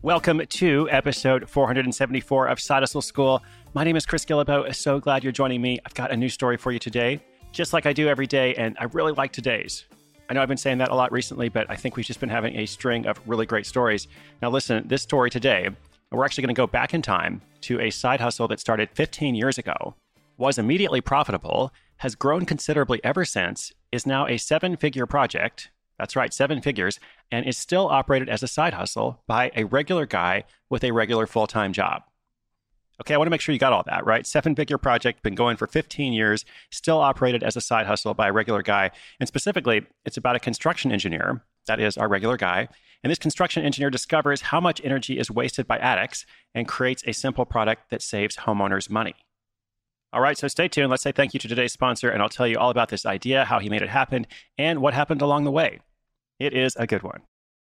Welcome to episode 474 of Side Hustle School. My name is Chris Guillebeau. So glad you're joining me. I've got a new story for you today, just like I do every day, and I really like today's. I know I've been saying that a lot recently, but I think we've just been having a string of really great stories. Now listen, this story today, we're actually going to go back in time to a side hustle that started 15 years ago, was immediately profitable, has grown considerably ever since, is now a seven-figure project. That's right, 7 figures, and is still operated as a side hustle by a regular guy with a regular full-time job. Okay, I want to make sure you got all that, right? 7-figure project, been going for 15 years, still operated as a side hustle by a regular guy. And specifically, it's about a construction engineer, that is our regular guy. And this construction engineer discovers how much energy is wasted by addicts and creates a simple product that saves homeowners money. All right, so stay tuned. Let's say thank you to today's sponsor, and I'll tell you all about this idea, how he made it happen, and what happened along the way. It is a good one.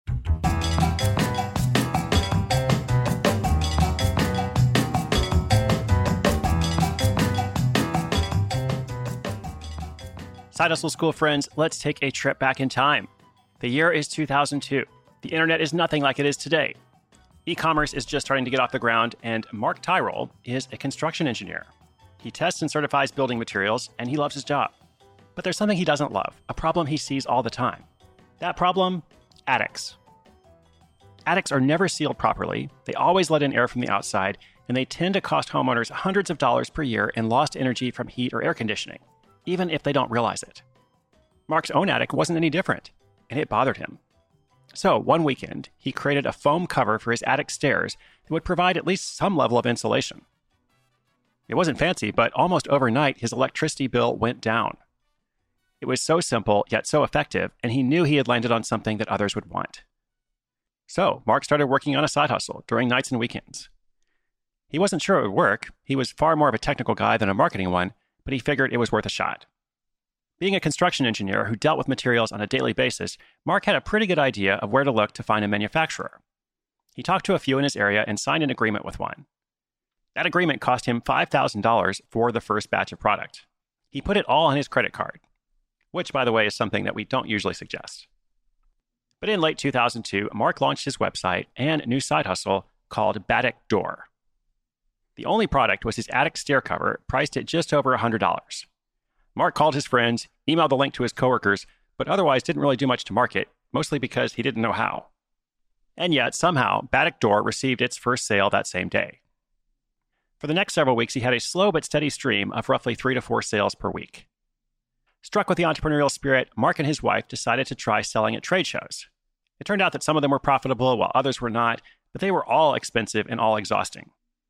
Side Hustle School friends, let's take a trip back in time. The year is 2002. The internet is nothing like it is today. E-commerce is just starting to get off the ground, and Mark Tyrrell is a construction engineer. He tests and certifies building materials, and he loves his job. But there's something he doesn't love, a problem he sees all the time. That problem? Attics. Attics are never sealed properly, they always let in air from the outside, and they tend to cost homeowners hundreds of dollars per year in lost energy from heat or air conditioning, even if they don't realize it. Mark's own attic wasn't any different, and it bothered him. So, one weekend, he created a foam cover for his attic stairs that would provide at least some level of insulation. It wasn't fancy, but almost overnight, his electricity bill went down. It was so simple, yet so effective, and he knew he had landed on something that others would want. So, Mark started working on a side hustle during nights and weekends. He wasn't sure it would work. He was far more of a technical guy than a marketing one, but he figured it was worth a shot. Being a construction engineer who dealt with materials on a daily basis, Mark had a pretty good idea of where to look to find a manufacturer. He talked to a few in his area and signed an agreement with one. That agreement cost him $5,000 for the first batch of product. He put it all on his credit card, which, by the way, is something that we don't usually suggest. But in late 2002, Mark launched his website and new side hustle called Batic Door. The only product was his attic stair cover, priced at just over $100. Mark called his friends, emailed the link to his coworkers, but otherwise didn't really do much to market, mostly because he didn't know how. And yet, somehow, Batic Door received its first sale that same day. For the next several weeks, he had a slow but steady stream of roughly 3 to 4 sales per week. Struck with the entrepreneurial spirit, Mark and his wife decided to try selling at trade shows. It turned out that some of them were profitable while others were not, but they were all expensive and all exhausting.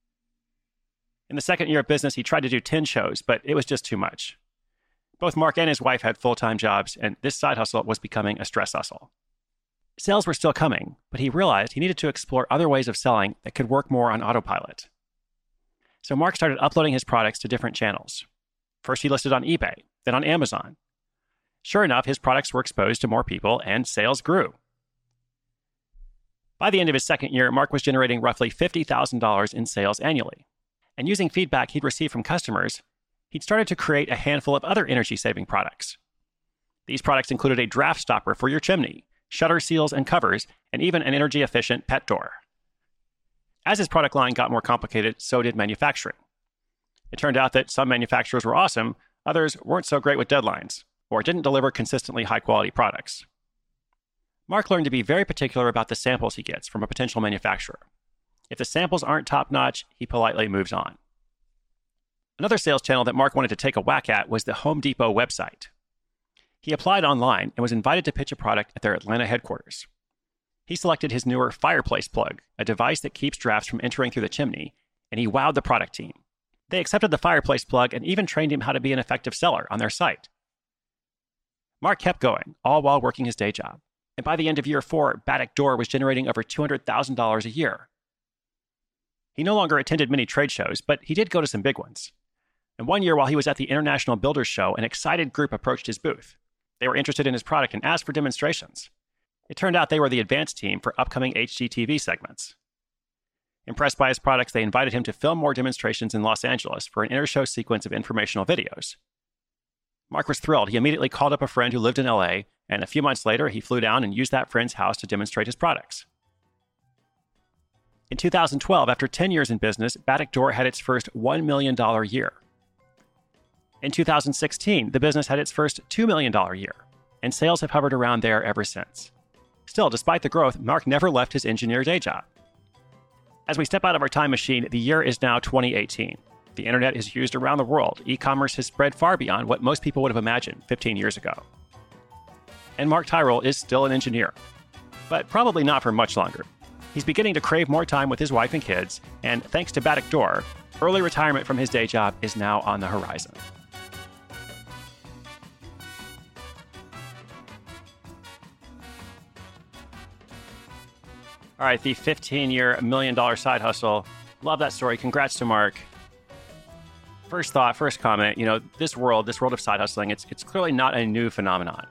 In the second year of business, he tried to do 10 shows, but it was just too much. Both Mark and his wife had full-time jobs, and this side hustle was becoming a stress hustle. Sales were still coming, but he realized he needed to explore other ways of selling that could work more on autopilot. So Mark started uploading his products to different channels. First, he listed on eBay, then on Amazon. Sure enough, his products were exposed to more people, and sales grew. By the end of his second year, Mark was generating roughly $50,000 in sales annually. And using feedback he'd received from customers, he'd started to create a handful of other energy-saving products. These products included a draft stopper for your chimney, shutter seals and covers, and even an energy-efficient pet door. As his product line got more complicated, so did manufacturing. It turned out that some manufacturers were awesome, others weren't so great with deadlines, or didn't deliver consistently high-quality products. Mark learned to be very particular about the samples he gets from a potential manufacturer. If the samples aren't top-notch, he politely moves on. Another sales channel that Mark wanted to take a whack at was the Home Depot website. He applied online and was invited to pitch a product at their Atlanta headquarters. He selected his newer fireplace plug, a device that keeps drafts from entering through the chimney, and he wowed the product team. They accepted the fireplace plug and even trained him how to be an effective seller on their site. Mark kept going, all while working his day job. And by the end of year 4, Batic Door was generating over $200,000 a year. He no longer attended many trade shows, but he did go to some big ones. And one year while he was at the International Builders Show, an excited group approached his booth. They were interested in his product and asked for demonstrations. It turned out they were the advanced team for upcoming HGTV segments. Impressed by his products, they invited him to film more demonstrations in Los Angeles for an inter-show sequence of informational videos. Mark was thrilled. He immediately called up a friend who lived in LA, and a few months later, he flew down and used that friend's house to demonstrate his products. In 2012, after 10 years in business, Backdoor had its first $1 million year. In 2016, the business had its first $2 million year, and sales have hovered around there ever since. Still, despite the growth, Mark never left his engineer day job. As we step out of our time machine, the year is now 2018. The internet is used around the world. E-commerce has spread far beyond what most people would have imagined 15 years ago. And Mark Tyrrell is still an engineer, but probably not for much longer. He's beginning to crave more time with his wife and kids, and thanks to Backdoor, early retirement from his day job is now on the horizon. All right, the 15-year, $1 million side hustle. Love that story. Congrats to Mark. First thought, first comment, this world of side hustling, it's clearly not a new phenomenon.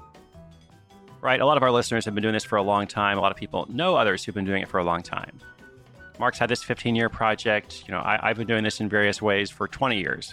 Right? A lot of our listeners have been doing this for a long time. A lot of people know others who've been doing it for a long time. Mark's had this 15-year project. I've been doing this in various ways for 20 years.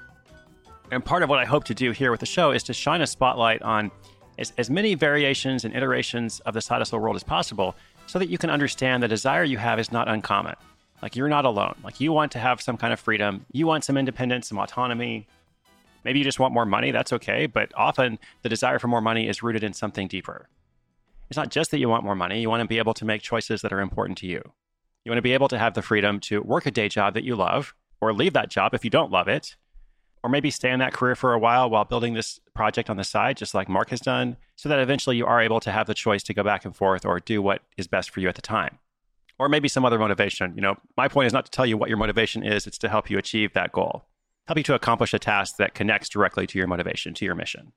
And part of what I hope to do here with the show is to shine a spotlight on as many variations and iterations of the side hustle world as possible, so that you can understand the desire you have is not uncommon. Like, you're not alone. Like, you want to have some kind of freedom. You want some independence, some autonomy. Maybe you just want more money. That's okay. But often the desire for more money is rooted in something deeper. It's not just that you want more money. You want to be able to make choices that are important to you. You want to be able to have the freedom to work a day job that you love, or leave that job if you don't love it, or maybe stay in that career for a while building this project on the side, just like Mark has done, so that eventually you are able to have the choice to go back and forth or do what is best for you at the time. Or maybe some other motivation. My point is not to tell you what your motivation is. It's to help you achieve that goal, help you to accomplish a task that connects directly to your motivation, to your mission.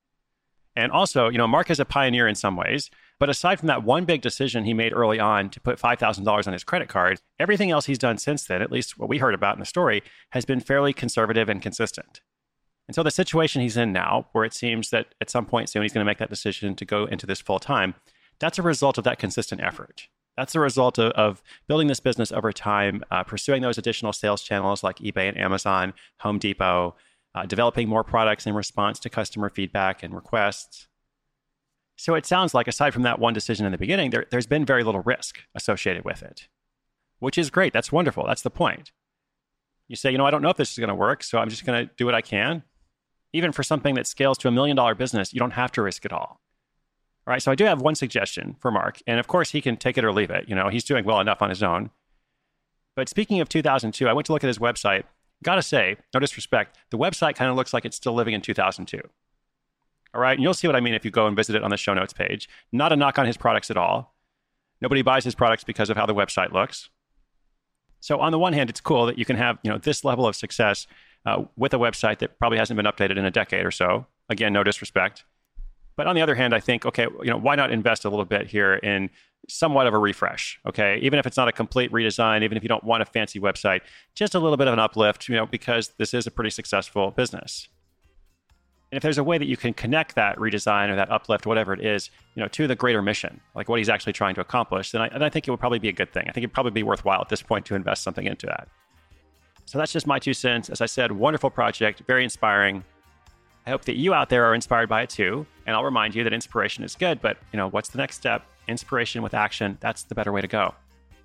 And also, Mark is a pioneer in some ways, but aside from that one big decision he made early on to put $5,000 on his credit card, everything else he's done since then, at least what we heard about in the story, has been fairly conservative and consistent. And so the situation he's in now, where it seems that at some point soon he's going to make that decision to go into this full time, that's a result of that consistent effort. That's a result of building this business over time, pursuing those additional sales channels like eBay and Amazon, Home Depot, developing more products in response to customer feedback and requests. So it sounds like, aside from that one decision in the beginning, there's been very little risk associated with it, which is great. That's wonderful. That's the point. You say, I don't know if this is going to work, so I'm just going to do what I can. Even for something that scales to $1 million business, you don't have to risk it all. All right, so I do have one suggestion for Mark, and of course he can take it or leave it. He's doing well enough on his own. But speaking of 2002, I went to look at his website. Gotta say, no disrespect, the website kind of looks like it's still living in 2002. All right, and you'll see what I mean if you go and visit it on the show notes page. Not a knock on his products at all. Nobody buys his products because of how the website looks. So on the one hand, it's cool that you can have this level of success with a website that probably hasn't been updated in a decade or so. Again, no disrespect. But on the other hand, I think, okay, why not invest a little bit here in somewhat of a refresh, okay? Even if it's not a complete redesign, even if you don't want a fancy website, just a little bit of an uplift, because this is a pretty successful business. And if there's a way that you can connect that redesign or that uplift, whatever it is, to the greater mission, like what he's actually trying to accomplish, then I think it would probably be a good thing. I think it'd probably be worthwhile at this point to invest something into that. So that's just my 2 cents. As I said, wonderful project, very inspiring. I hope that you out there are inspired by it too. And I'll remind you that inspiration is good, but what's the next step? Inspiration with action, that's the better way to go.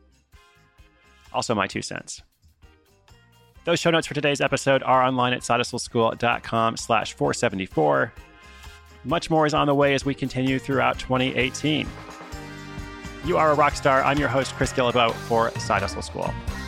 Also my 2 cents. Those show notes for today's episode are online at sidehustleschool.com/474. Much more is on the way as we continue throughout 2018. You are a rock star. I'm your host, Chris Guillebeau for Side Hustle School.